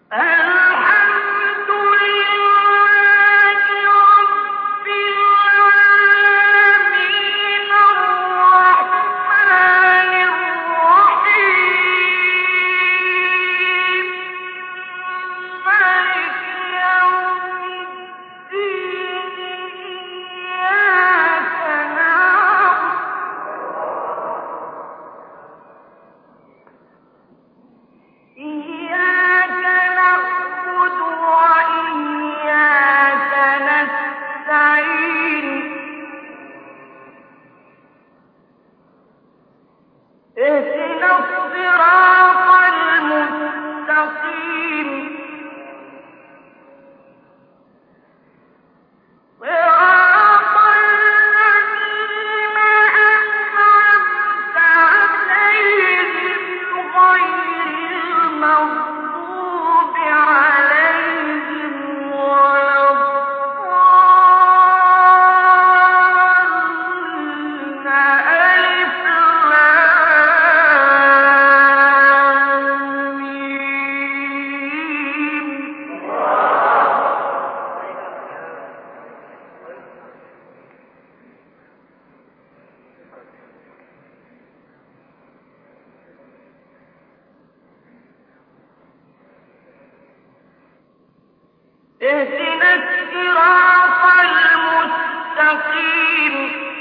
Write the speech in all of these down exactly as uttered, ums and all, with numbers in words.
اهدنا الصراط المستقيم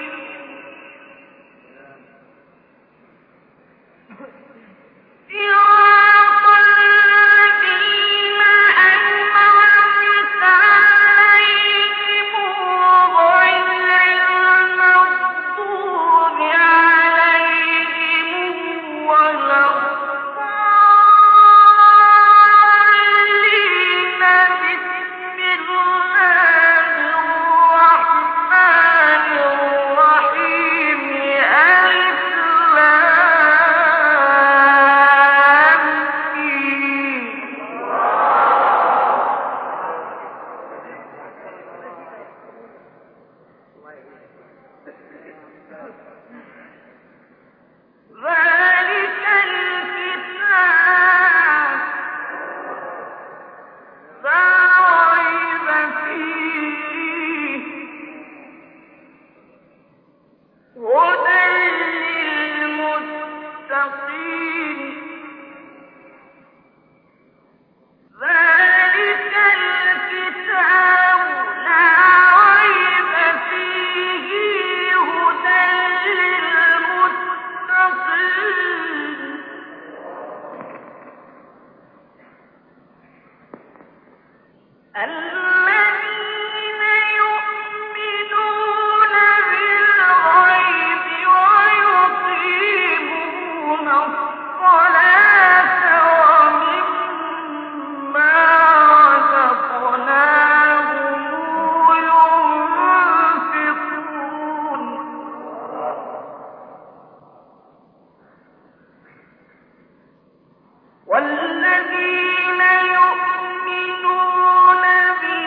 صراط الذين أنعمت عليهم غير المغضوب عليهم ولا الضالين. بسم الله الرحمن الرحيم. ألف لام ميم. ذلك الكتاب لا ريب فيه هدى للمتقين. ذلك الكتاب لا ريب فيه هدى للمتقين. الذين يؤمنون بالغيب ويقيمون الصلاة ومما رزقناهم ينفقون. والذين يؤمنون بما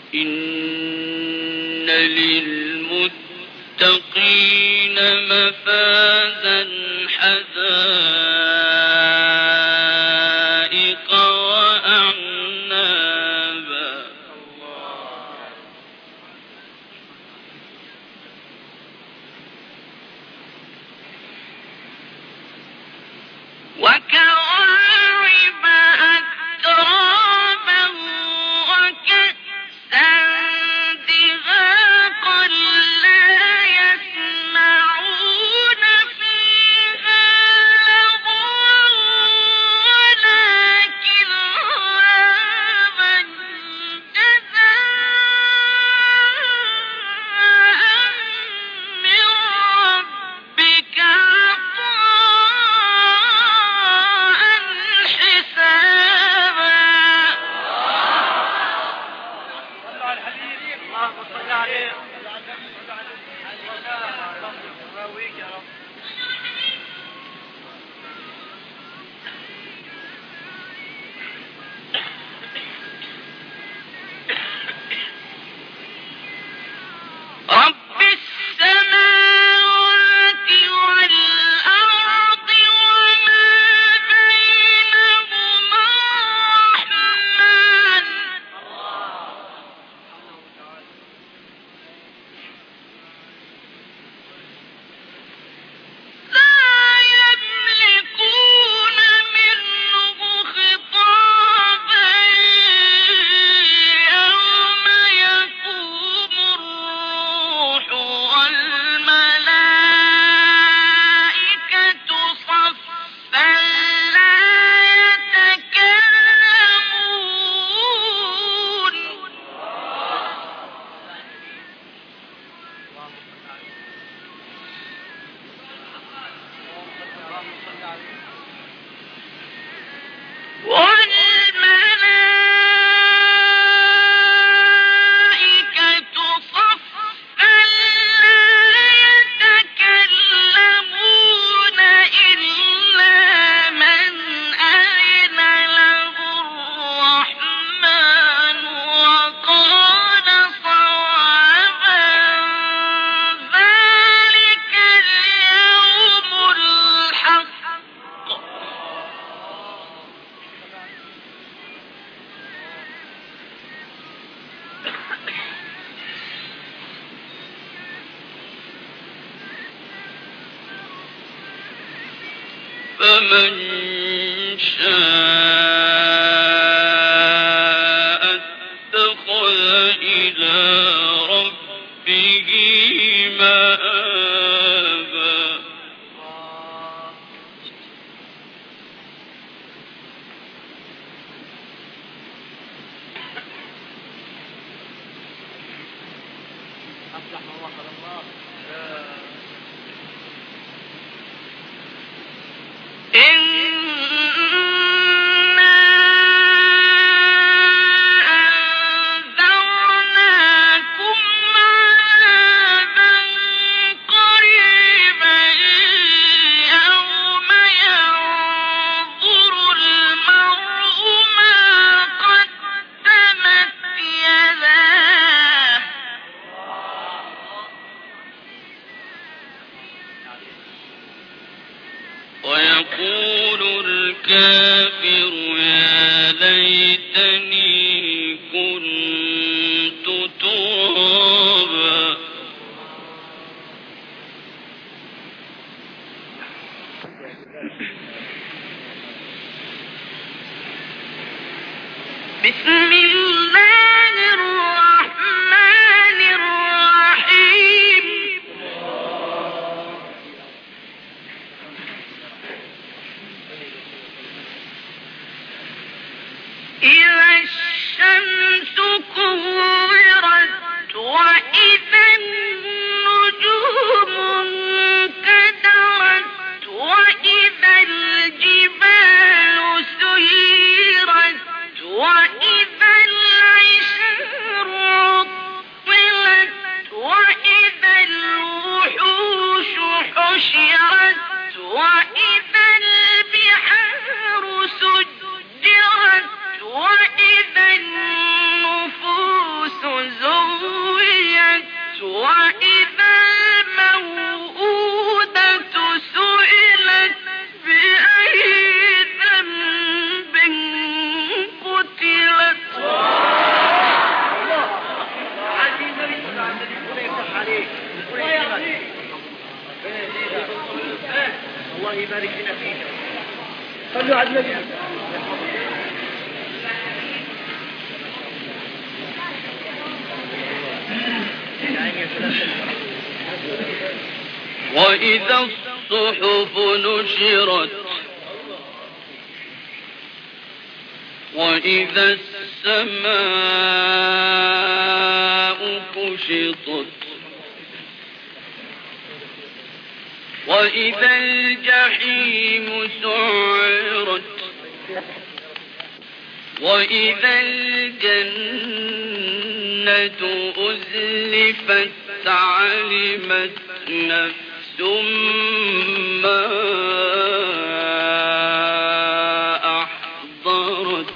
إن للمتقين مفازا حدائق وأعنابا وكواعب أترابا وكأسا دهاقا لا يسمعون فيها لغوا ولا كذابا جزاء من ربك عطاء حسابا. اللهم صل عليه. رب السماوات والأرض وما بينهما الرحمن لا يملكون منه خطابا يوم يقوم الروح والملائكة صفا لا يتكلمون والملائكة صفا لا يتكلمون إلا من أذن له الرحمن وقال صوابا ذلك اليوم الحق. فمن شاء اتخذ إلى ربه مآبا. أفلح من وحد الله. إنا أنذرناكم عذابا قريبا يوم ينظر المرء ما قدمت يداه ويقول الكافر يا ليتني كنت ترابا. بسم الله الرحمن الرحيم. إذا الشمس كورت وإذا النجوم انكدرت وإذا الجبال سيرت وإذا العشار عطلت وإذا الوحوش حشرت وإذا البحار سجرت وإذا النفوس الله يبارك لنا فيك. صلوا على النبي. وإذا الصحف نشرت وإذا السماء كشطت وإذا الجحيم سعرت وإذا الجنة أزلفت علمت نفس ما أحضرت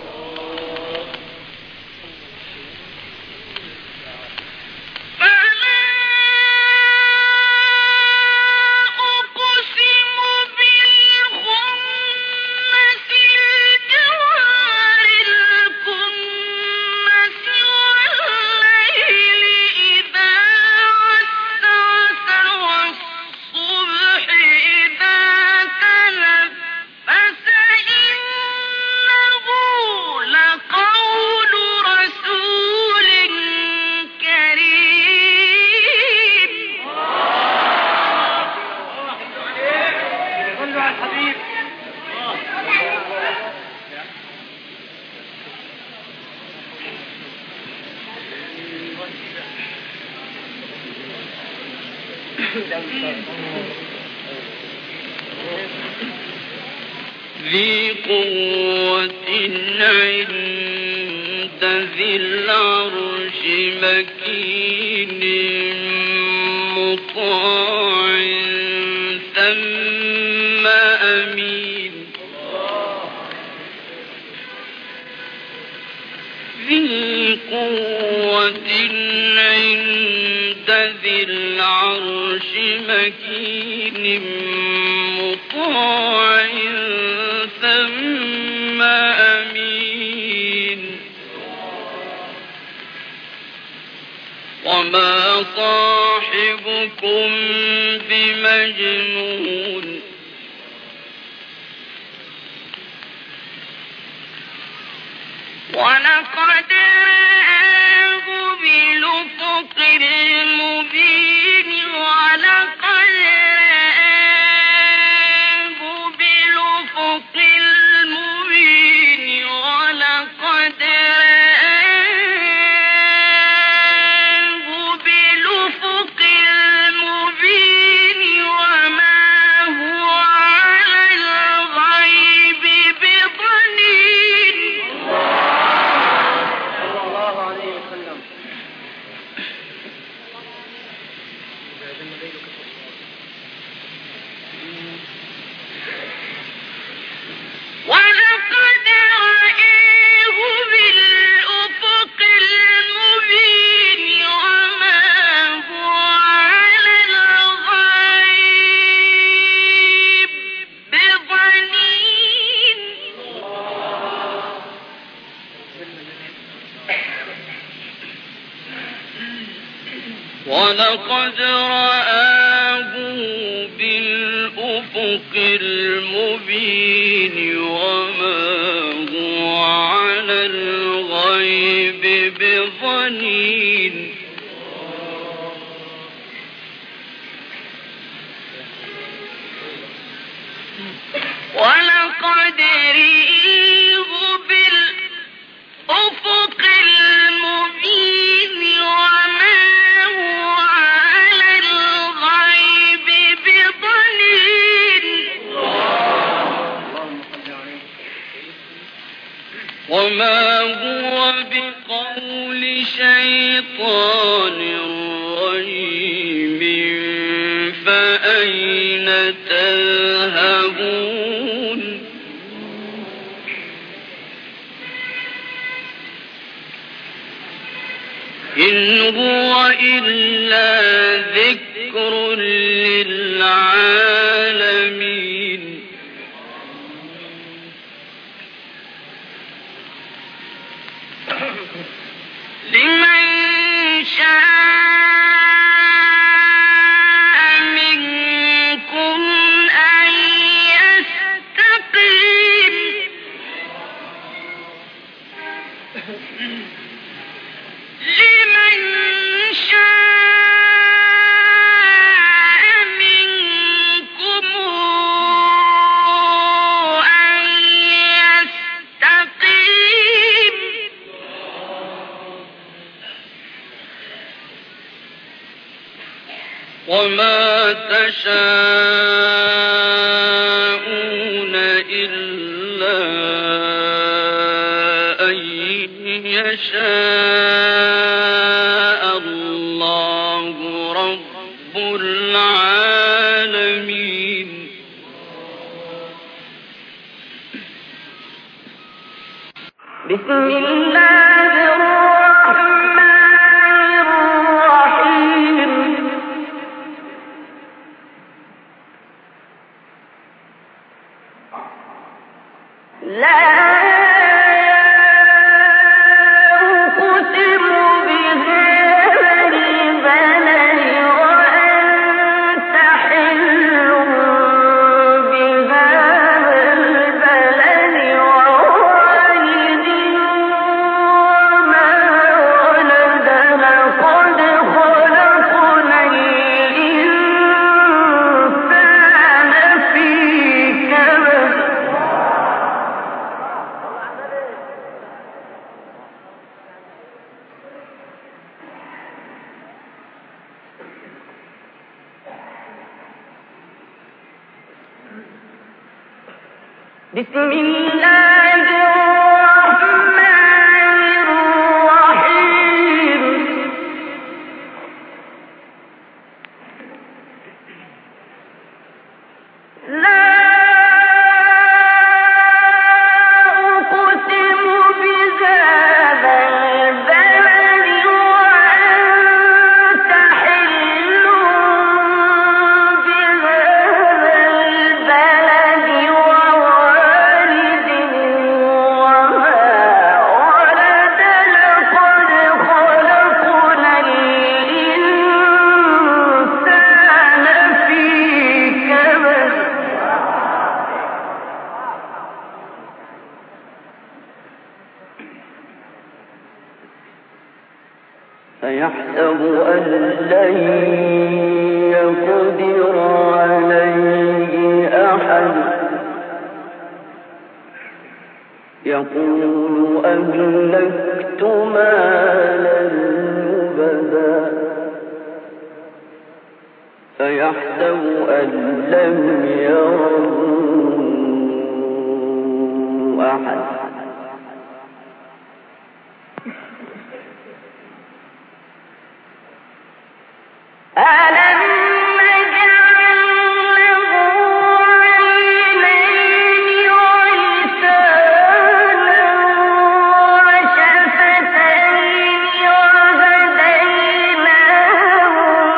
ذي قوة عند ذي العرش مكين مطاع ثم أمين ذي قوة عند ذي العرش مكين مطاع ثم أمين وما صاحبكم بمجنون ولقد رآه بالأفق المبين ولقد رآه بالأفق المبين ولقد رآه بالأفق المبين وما هو على الغيب بضنين. صلى الله عليه وسلم. ولقد رآه بالأفق المبين وما هو على الغيب بضنين. ولقد رآه بالأفق المبين وما هو على الغيب بضنين. ولقد رآه بالأفق المبين وما هو على الغيب بضنين. وما هو بقول شيطان رجيم فأين تذهبون إن هو إلا ذكر للعالمين. لمن شاء منكم أن وما تشاءون إلا أن يشاء الله رب العالمين. بسم الله الرحمن الرحيم. لا أقسم بهذا البلد وأنت حل بهذا البلد ووالد وما ولد لقد خلقنا الإنسان في كبد. بسم الله الرحمن الرحيم. لا أقسم بهذا البلد وأنت حل بهذا البلد ووالد وما ولد لقد خلقنا الإنسان في كبد. فيحسب أن لن يقدر عليه أحد يقول أهلكت مالا لبدا فيحسب أن لم يره أحد. ألم نجعل له عينين ولسانا وشفتين وهديناه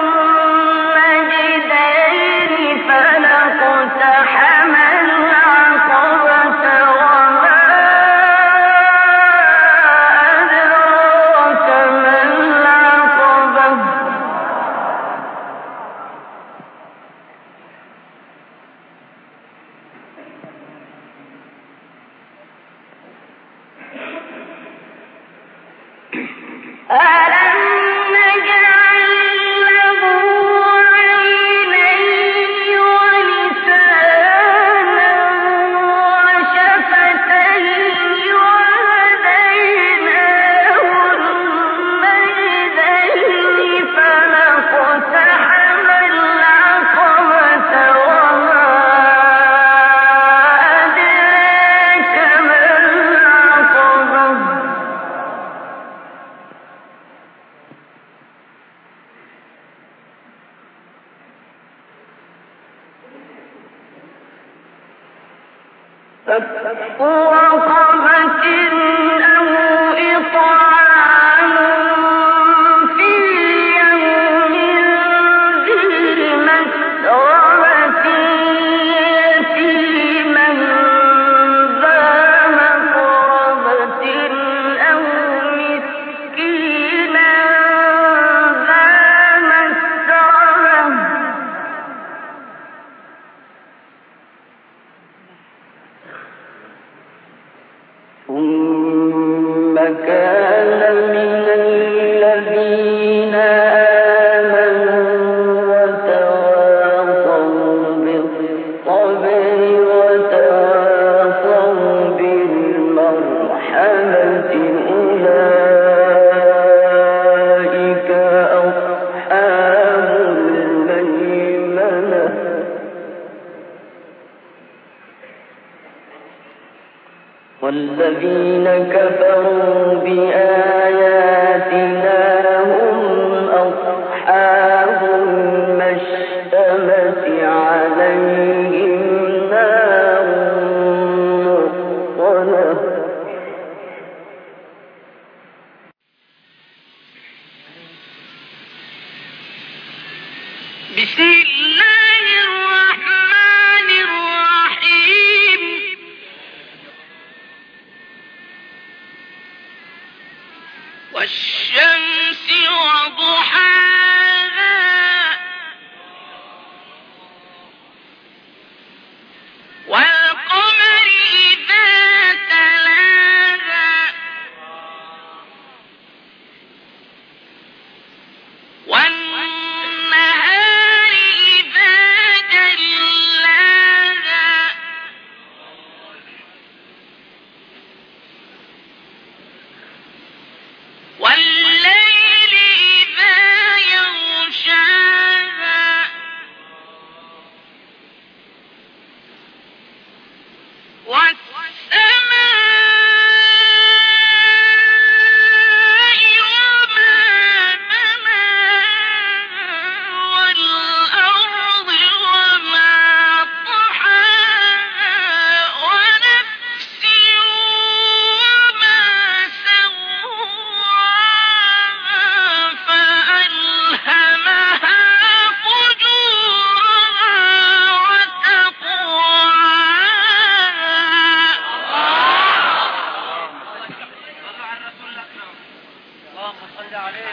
النجدين فلاقتحم العقبة وما أدراك ما العقبة. ألم نجعل له عينين ولسانا وشفتين وهديناه النجدين فلاقتحم العقبة وما أدراك ما العقبة. فك رقبة أو إطعام في يوم ذي مسغبة يتيما ذا مقربة أو مسكينا ذا مسربة. ثم كان من الذين آمنوا وتواصوا بالصبر وتواصوا بالمرحمة أولئك أصحاب الميمنة والذين كفروا بآياتنا هم أصحاب المشأمة عليهم نار مؤصدة. بسم الله الرحمن الرحيم. والشمس وضحاها والقمر إذا تلاها والنهار إذا جلاها والليل إذا يغشاها والسماء وما بناها والأرض وما طحاها ونفس وما سواها فألهمها فجورها وتقواها. اللهم صل عليه.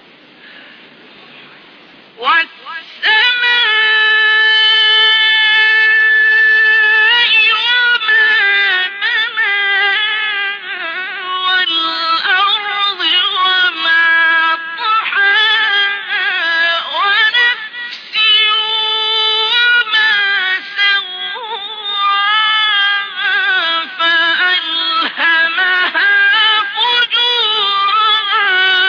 والسماء وما بناها والأرض وما طحاها ونفس وما سواها فألهمها فجورها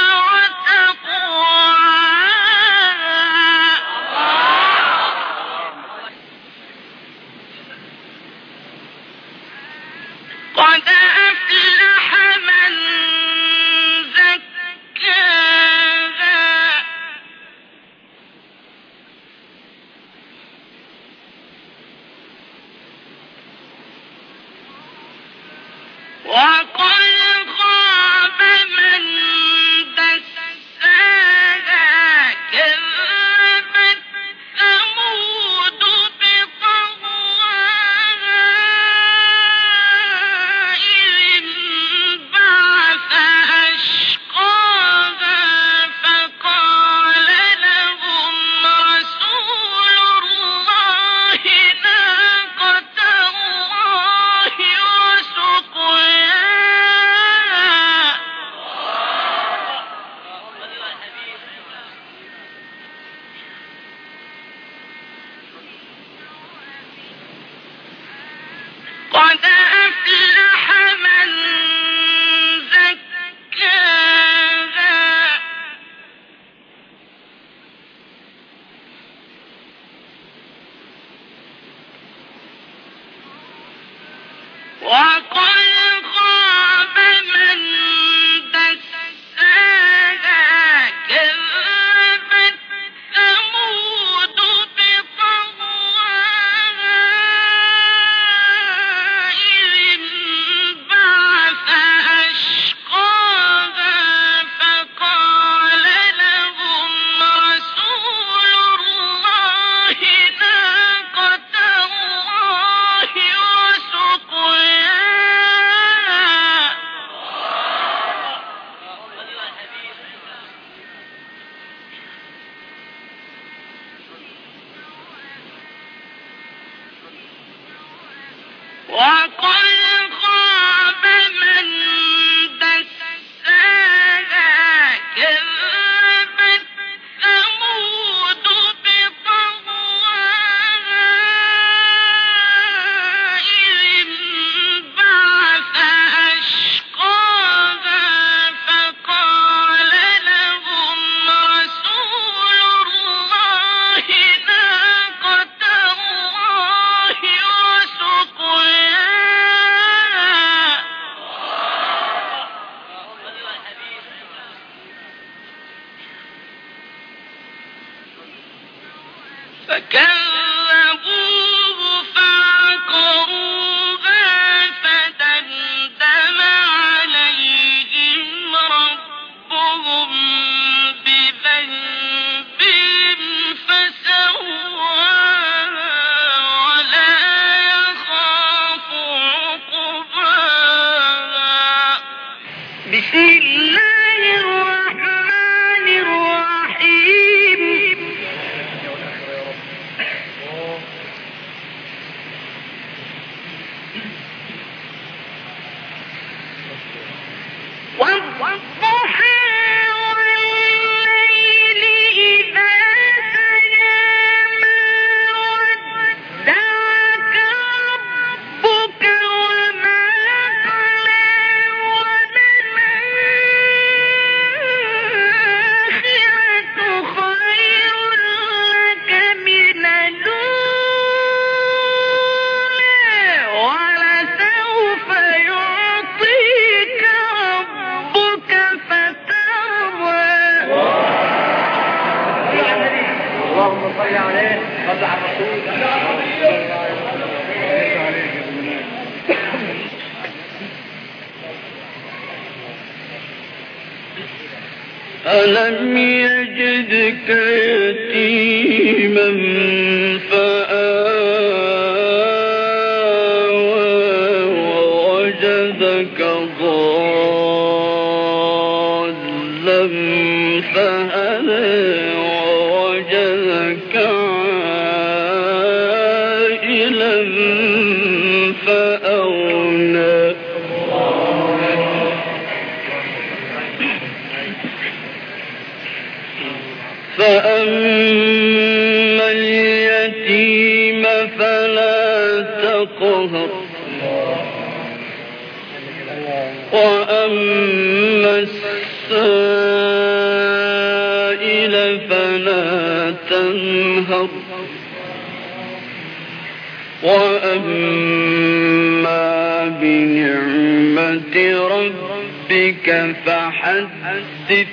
وتقواها. قد أفلح من زكاها وقد خاب من دساها كذبت ثمود بطغواها إذ انبعث أشقاها فقال لهم رسول الله ناقة الله وسقياها. قد أفلح من زكاها وقد خاب من دساها كذبت ثمود بطغواها إذ انبعث أشقاها فقال لهم رسول الله ناقة الله وسقياها. وقد خاب من دساها كذبت ثمود بطغواها إذ انبعث أشقاها فقال لهم رسول الله ناقة الله وسقياها. صل عليه صل على الرسول. ألم يجدك يتيما فآوى ووجدك ضالا فهدى ووجدك عائلا فأغنى فأما اليتيم فلا تقهر وأما السائل فلا تنهر وأما بنعمة ربك فحدث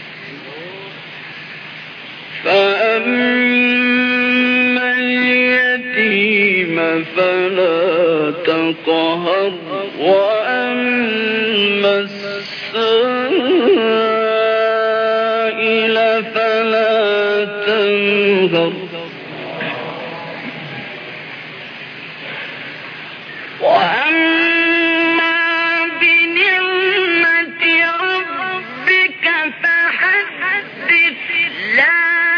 فأما اليتيم فلا تقهر وأما السائل فلا تنهر وأما بنعمة ربك فحدث لا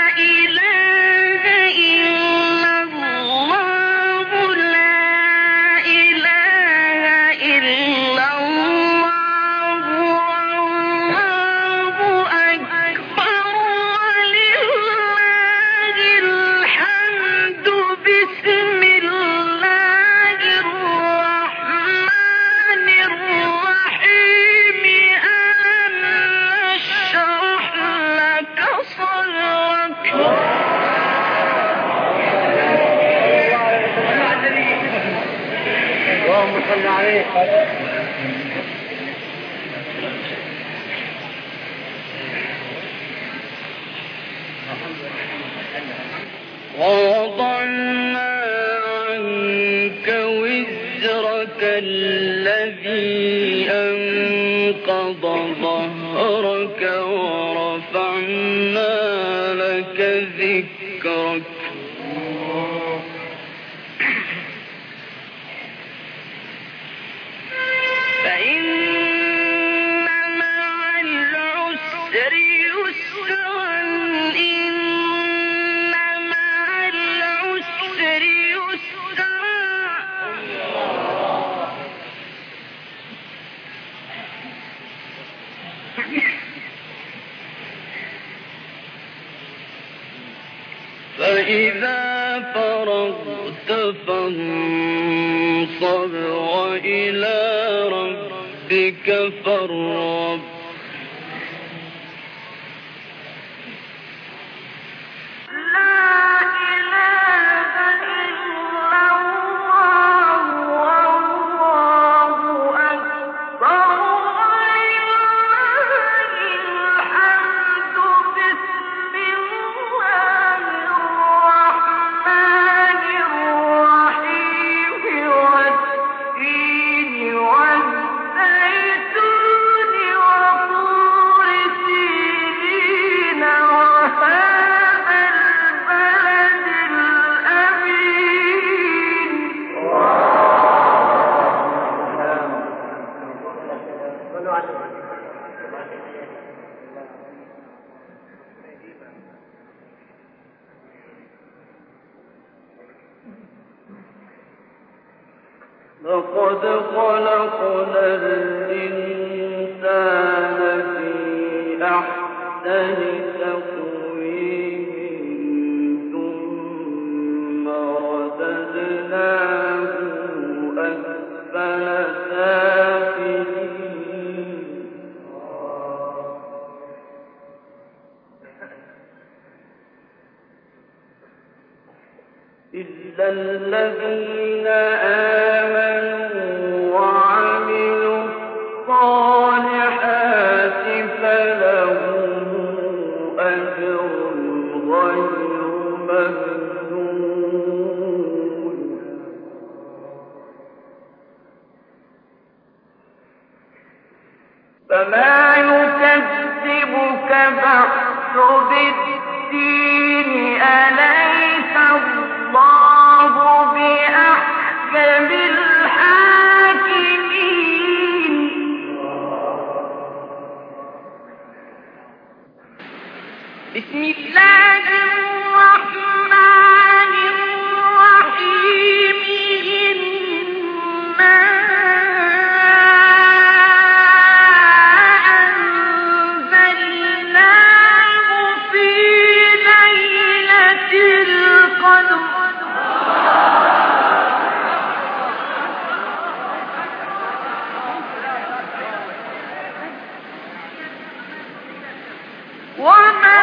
صل عليه ووضعنا عنك وزرك الذي أنقض ظهرك ورفعنا لك ذكرك فإن مع العسر يسرا إن مع العسر يسرا فإذا فرغت فانصب وإلى ربك فارغب لقد خلقنا الإنسان في أحسن تقويم ثم رددناه أسفل سافلين إلا الذين آمنوا وعملوا الصالحات فلهم أجر غير ممنون فما يكذبك بعد بالدين أليس الله بأحكم الحاكمين بسم الله الرحمن الرحيم إنا أنزلناه في ليلة القدر وما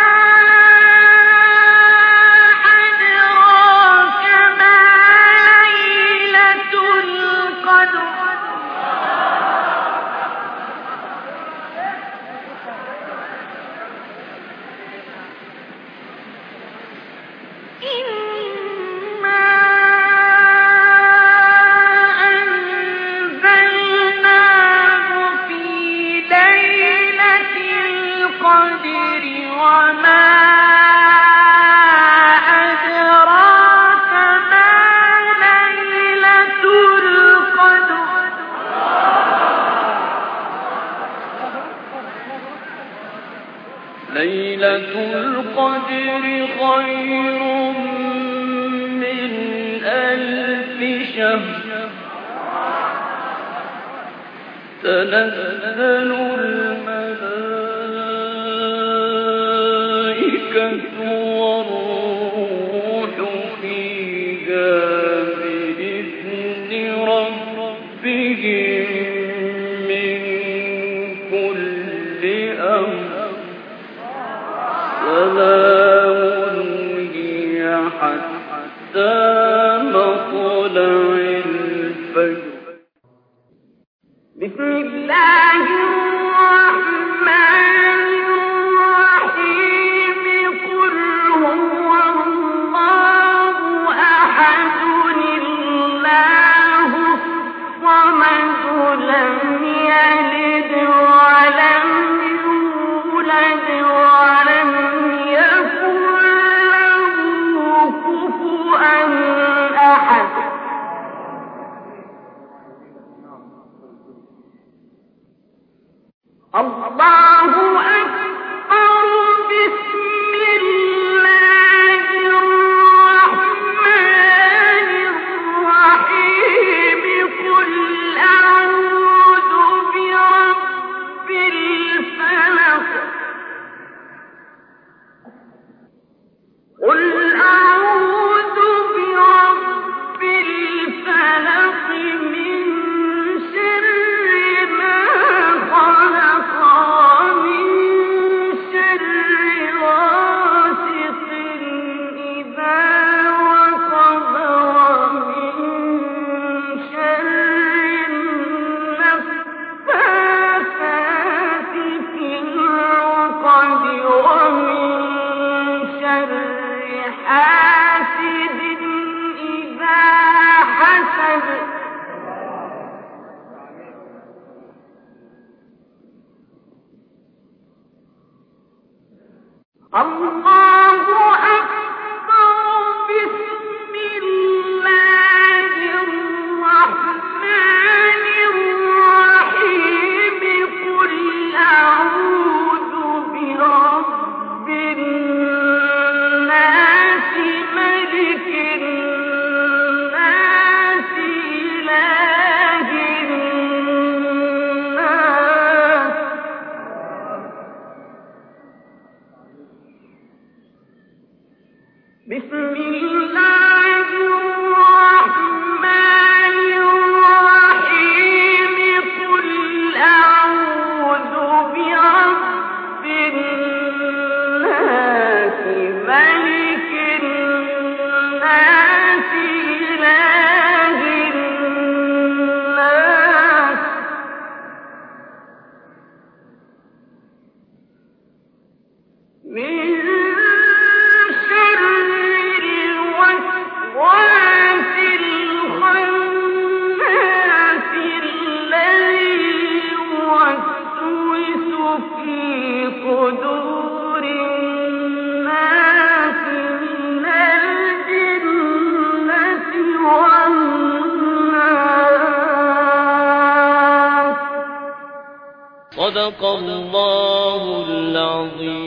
أدراك ما ليلة القدر إنا أنزلناه في ليلة القدر وما أدراك ما ليلة القدر ليلة القدر خير من ألف شهر تنزل الملائكة والروح فيها بإذن ربهم من كل أمر سلام هي حتى مطلع الفجر بسم الله الرحمن الرحيم قل هو الله أحد الله الصمد لم يلد ولم يولد ولم يكن له كفوا أحد الله أكبر بسم الله الرحمن الرحيم قل أعوذ برب الفلق قل أعوذ برب الفلق من شر ما خلق ومن صدق الله العظيم.